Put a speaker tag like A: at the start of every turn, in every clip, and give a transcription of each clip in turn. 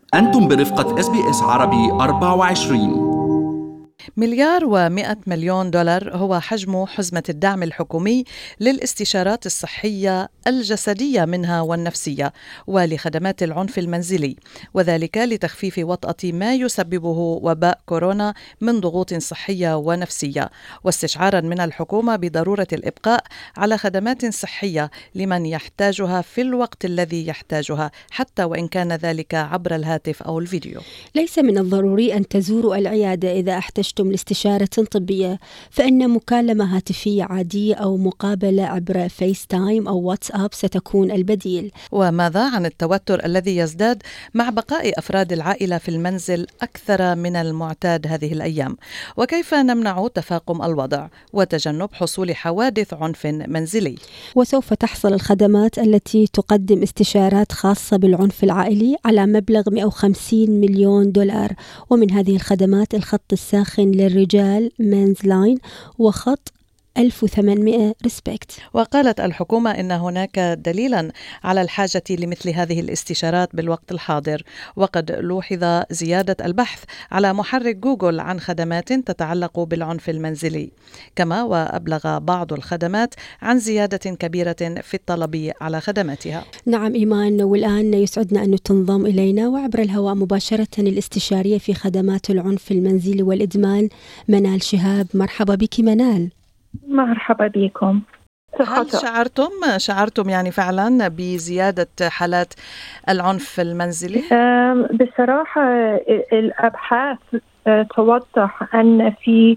A: أنتم برفقة SBS عربي 24.
B: $1.1 مليار هو حجم حزمة الدعم الحكومي للاستشارات الصحية الجسدية منها والنفسية ولخدمات العنف المنزلي، وذلك لتخفيف وطأة ما يسببه وباء كورونا من ضغوط صحية ونفسية، واستشعارا من الحكومة بضرورة الإبقاء على خدمات صحية لمن يحتاجها في الوقت الذي يحتاجها، حتى وإن كان ذلك عبر الهاتف أو الفيديو.
C: ليس من الضروري أن تزوروا العيادة إذا احتجتم لاستشارة طبية، فإن مكالمة هاتفية عادية أو مقابلة عبر فيس تايم أو واتساب ستكون البديل.
B: وماذا عن التوتر الذي يزداد مع بقاء أفراد العائلة في المنزل أكثر من المعتاد هذه الأيام؟ وكيف نمنع تفاقم الوضع وتجنب حصول حوادث عنف منزلي؟
C: وسوف تحصل الخدمات التي تقدم استشارات خاصة بالعنف العائلي على مبلغ $150 مليون، ومن هذه الخدمات الخط الساخن للرجال مينز لاين وخط 1800 ريسبكت.
B: وقالت الحكومة إن هناك دليلا على الحاجة لمثل هذه الاستشارات بالوقت الحاضر، وقد لوحظ زيادة البحث على محرك جوجل عن خدمات تتعلق بالعنف المنزلي، كما وأبلغ بعض الخدمات عن زيادة كبيرة في الطلب على خدماتها.
C: نعم إيمان، والآن يسعدنا أن تنضم إلينا وعبر الهواء مباشرة الاستشارية في خدمات العنف المنزلي والإدمان منال شهاب. مرحبا بك منال.
D: مرحبا بكم.
B: هل شعرتم يعني فعلا بزيادة حالات العنف المنزلي؟
D: بصراحة الأبحاث توضح أن في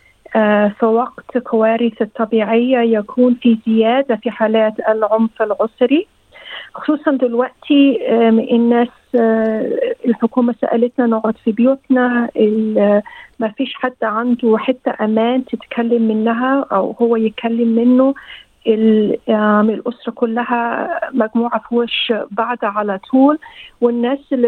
D: وقت كوارث الطبيعية يكون في زيادة في حالات العنف الأسري، خصوصا دلوقتي الناس الحكومة سألتنا نقعد في بيوتنا، ما فيش حد عنده حتى أمان تتكلم منها أو هو يتكلم منه. الأسرة كلها مجموعة في وش بعض على طول، والناس اللي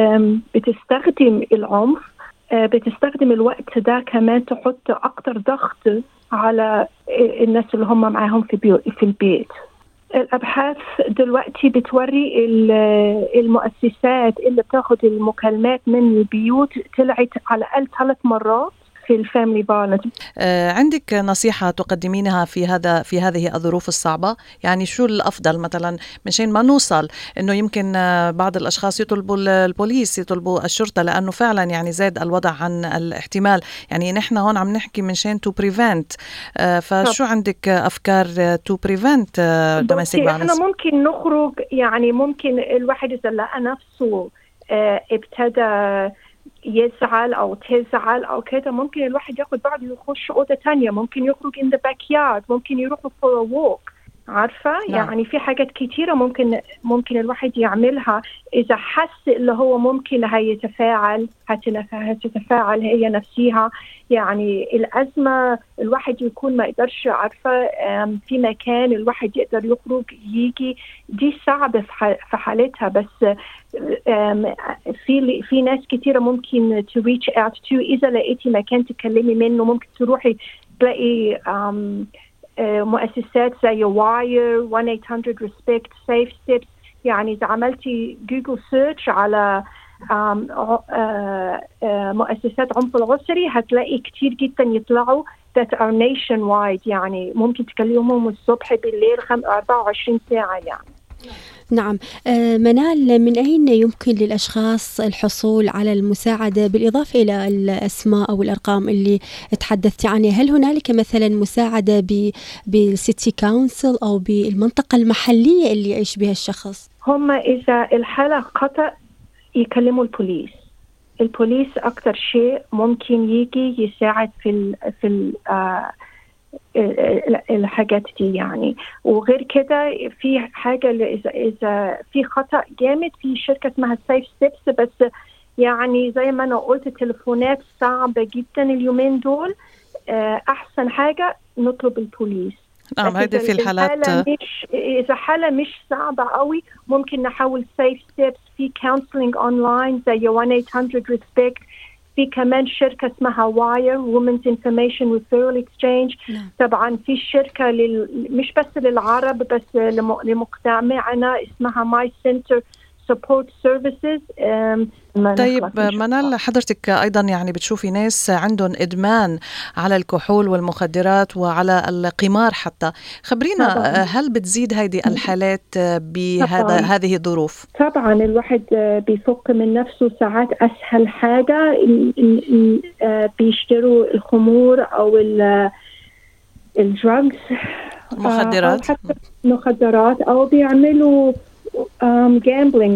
D: بتستخدم العنف بتستخدم الوقت ده كمان تحط أكتر ضغط على الناس اللي هم معاهم في البيت. الأبحاث دلوقتي بتوري المؤسسات اللي بتاخد المكالمات من البيوت طلعت على الأقل 3 مرات في الفاميلي فايولنس.
B: عندك نصيحة تقدمينها في هذه الظروف الصعبة؟ يعني شو الأفضل مثلا مشان ما نوصل إنه يمكن بعض الأشخاص يطلبوا البوليس، يطلبوا الشرطة، لأنه فعلا يعني زاد الوضع عن الاحتمال. يعني نحن هون عم نحكي منشان to prevent، فشو عندك أفكار to prevent domestic violence؟
D: احنا ممكن نخرج، يعني ممكن الواحد إذا لقى نفسه ابتدى يزعل أو تزعل أو كده، ممكن الواحد ياخد بعضه يخش أوضة تانية، ممكن يخرج in the backyard، ممكن يروحوا for a walk. عارفة يعني في حاجات كتيرة ممكن الواحد يعملها إذا حس اللي هو ممكن هتتفاعل هي نفسها. يعني الأزمة الواحد يكون ما يقدرش، عارفة في مكان الواحد يقدر يخرج يجي، دي صعبة في حالتها، بس في ناس كتيرة ممكن to reach out to. إذا لقيتي مكان تكلمي منه ممكن تروحي تلاقي مؤسسات زي واير 1-800 ريسبكت سيف ستيبس. يعني إذا عملتي جوجل سيرش على مؤسسات عنف الأسري هتلاقي كتير جدا يطلعوا that are nationwide، يعني ممكن تكلمهم الصبح بالليل 24 ساعة يعني.
C: نعم منال، من أين يمكن للأشخاص الحصول على المساعدة بالإضافة إلى الأسماء أو الأرقام اللي تحدثت عنها؟ هل هنالك مثلا مساعدة بالسيتي كونسل أو بالمنطقة المحلية اللي يعيش بها الشخص؟
D: هم إذا الحالة خطأ يكلموا البوليس أكتر شيء ممكن يجي يساعد في الحاجات دي يعني. وغير كده في حاجة إذا في خطأ جامد في شركة اسمها سيف ستيبس، بس يعني زي ما أنا قلت التليفونات صعبة جدا اليومين دول، أحسن حاجة نطلب البوليس.
B: نعم، هذه في الحالات
D: إذا حالة مش صعبة قوي ممكن نحاول سيف ستيبس. في كونسلينج أونلاين زي 1-800 ريسبكت. في كمان شركة اسمها واير Women's Information Referral Exchange. طبعا في شركة مش بس للعرب بس لمجتمعنا اسمها My Center support services.
B: طيب منال، حضرتك أيضا يعني بتشوفي ناس عندهم إدمان على الكحول والمخدرات وعلى القمار حتى، خبرينا هل بتزيد هذه الحالات هذه الظروف؟
D: طبعا الواحد بيفك من نفسه ساعات. أسهل حاجة بيشتروا الخمور أو الدراجز، مخدرات، أو بيعملوا جامبلينج،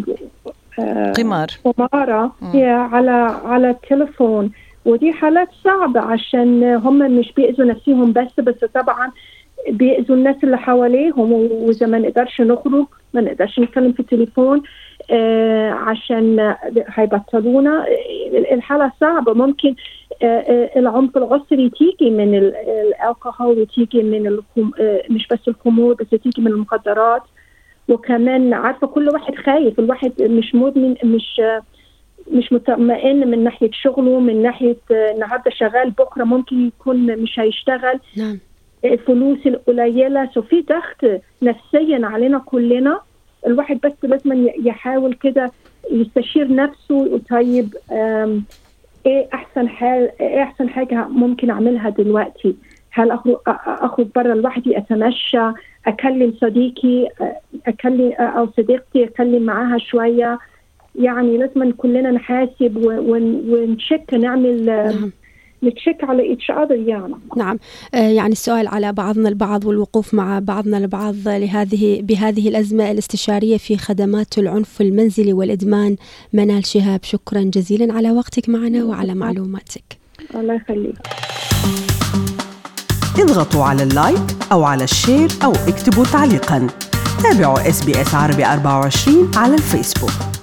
D: قمارة على التليفون. ودي حالات صعبة عشان هم مش بيأذوا نفسهم بس طبعا بيأذوا الناس اللي حواليهم. وإذا ما نقدرش نخرج، ما نقدرش نتكلم في التليفون عشان هيبطلونا. الحالة صعبة. ممكن العنف العصري تيجي من الكحول، وتيجي من مش بس الخمور بس، تيجي من المخدرات. وكمان عارفة كل واحد خايف، الواحد مش مدمن، مش مطمئن من ناحية شغله، من ناحية النهاردة شغال بكرة ممكن يكون مش هيشتغل.
C: نعم.
D: الفلوس القليلة، في ضغط نفسيا علينا كلنا. الواحد بس لازم يحاول كده يستشير نفسه. طيب ايه احسن حاجة ممكن اعملها دلوقتي؟ هل اخرج برا لوحدي، اتمشى، اكلم صديقي، اكلم او صديقتي، اكلم معاها شوية؟ يعني لازم كلنا نحاسب ونشك، نعمل نتشك على each other يعني.
C: نعم. يعني السؤال على بعضنا البعض والوقوف مع بعضنا البعض بهذه الأزمة الاستشارية في خدمات العنف المنزلي والإدمان. منال شهاب، شكرا جزيلا على وقتك معنا وعلى معلوماتك.
D: الله يخليك.
E: اضغطوا على اللايك أو على الشير أو اكتبوا تعليقا. تابعوا SBS عربي 24 على الفيسبوك.